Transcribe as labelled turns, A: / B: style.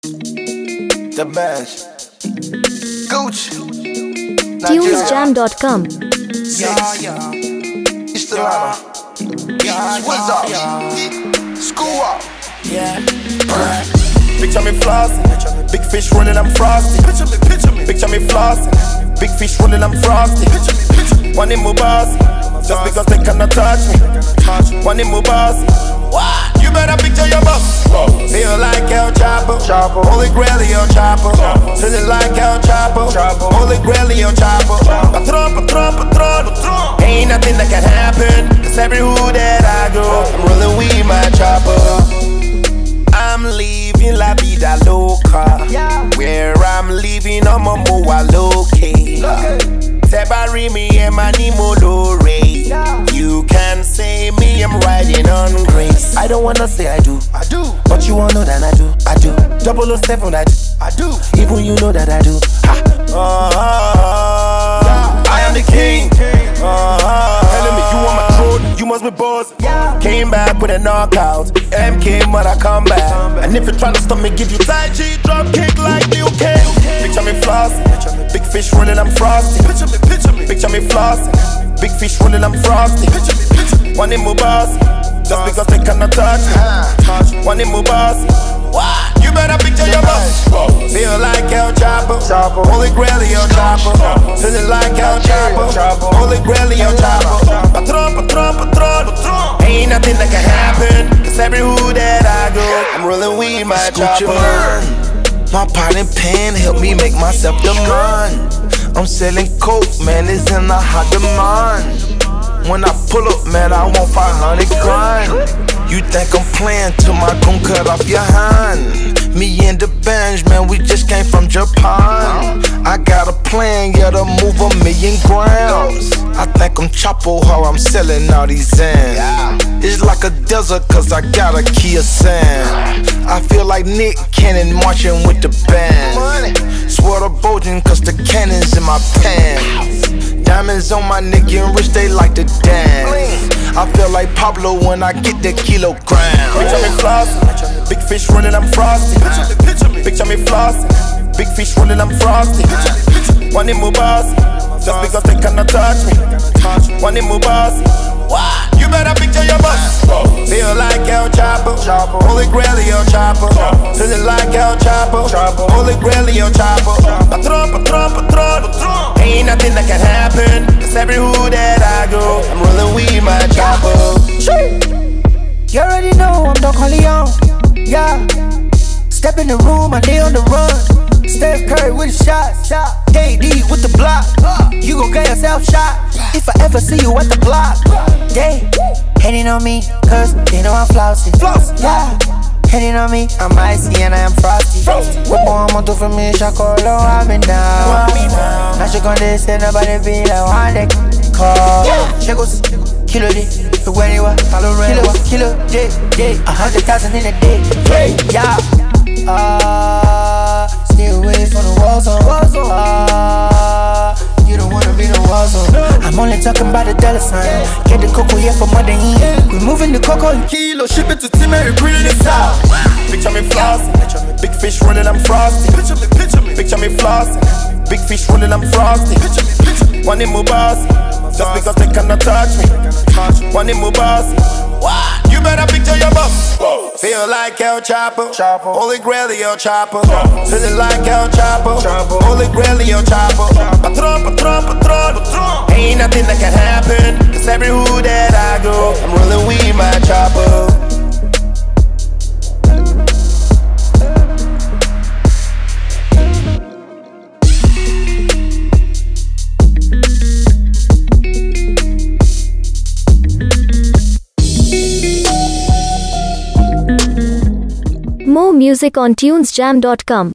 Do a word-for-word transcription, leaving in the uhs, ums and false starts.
A: The bench. Gucci.
B: tunes jam dot com.
A: Yeah, yeah. It's the llama. Yeah, what's up? School up.
C: Yeah.
A: Picture me flossing. Big fish running, I'm frosty. Picture me, picture me. Picture me flossing. Big fish running, I'm frosty. Picture me, picture me. One in my boss. Just because they cannot touch me. One in my boss. You better picture your boss. Feel like El Chapo. Holy Grail, El Chapo. Feeling like El Chapo. Holy Grail, El Chapo. Patron, patron, patron. Ain't nothing that can happen. Cause every hood that I go, I'm rolling with my chopper. I'm living la vida loca. Where I'm living, I'm a moa loke. Tebari me and mani modore. You can say me, I'm riding on grace. I don't wanna say I do, I do, but you all know that I do, I do. double oh seven, I do, I do. Even you know that I do. Uh, I am the king. Uh, telling me you on my throne, you must be boss. Came back with a knockout. M K, but I come back. And if you're trying to stop me, give you Tai Chi drop kick like Liu Kang. Picture me flossing. Big fish running, I'm frosty. Picture me, picture me. Picture me flossing. Big fish running, I'm frosty. Picture me, picture me. One in my boss. Just because they cannot touch me. One in my boss. You better picture your boss. Feel like El Chapo. Holy Grail, El Chapo. Feeling like El Chapo. Holy Grail, El Chapo. Patron, patron, patron. Ain't nothing that can happen. Cause every hood that I go, I'm rolling with my chopper.
C: My pot and pan help me make myself the man. I'm selling coke, man, it's in a hot demand. When I pull up, man, I want five hundred grand. You think I'm playing till my gun cut off your hand. Me and the bench, man, we just came from Japan. I got a plan, yeah, to move a million grams. I think I'm Chapo, how I'm selling all these Zans. It's like a desert, cause I got a Kia Sand. I feel like Nick Cannon marching with the band. Swear to Bojan, cause the cannon's in my pants. Diamonds on my neck and rich, they like to dance. I feel like Pablo when I get the kilogram.
A: Picture me flossing. Big fish running, I'm frosty. Picture me, picture me. Picture me flossing. Big fish running, I'm frosty. Picture me, picture me. One in my boss. Just because they cannot touch me. One in my boss. You better picture your boss. Feel like El Chapo. Holy Grail, El Chapo. Feeling like El Chapo. Holy Grail, El Chapo. Patron, patron, patron. Ain't nothing that can happen. Cause every hood that I go, I'm rolling with my chopper.
D: You already know I'm Don Corleone. Yeah. Step in the room, I lay on the run. Steph Curry with a shot. K D with the block. You gon' get yourself shot if I ever see you at the block. They hating on me, cause they know I'm flossy. Yeah. Hating on me, I'm icy and I am frosty. What more I'm on to for me, Shakolo, I've been down. Now she gon' listen, nobody be like, one day call. She goes, kilo day, where you are, kilo, kilo day, day, a hundred thousand in a day. Yeah. Uh, stay away from the war zone. Uh, you don't wanna be the war zone. I'm only talking about the dollar sign. Get the cocoa here for mother in. We moving the cocoa in kilo, ship it to Timmy, bring it south.
A: Picture me flossing. Big fish running, I'm frosty. Picture me, picture me. Picture me flossing. Big fish running, I'm frosty. Picture me, picture me. One in my boss. Just because they cannot touch me. One in my boss. You better picture your boss. Feel like El Chapo. Holy Grail, El Chapo. Feeling like El Chapo. Holy Grail, El Chapo. Patron, patron, patron. Ain't nothing that can happen. Cause every hood that I go, I'm rolling with my chopper.
B: More music on tunes jam dot com.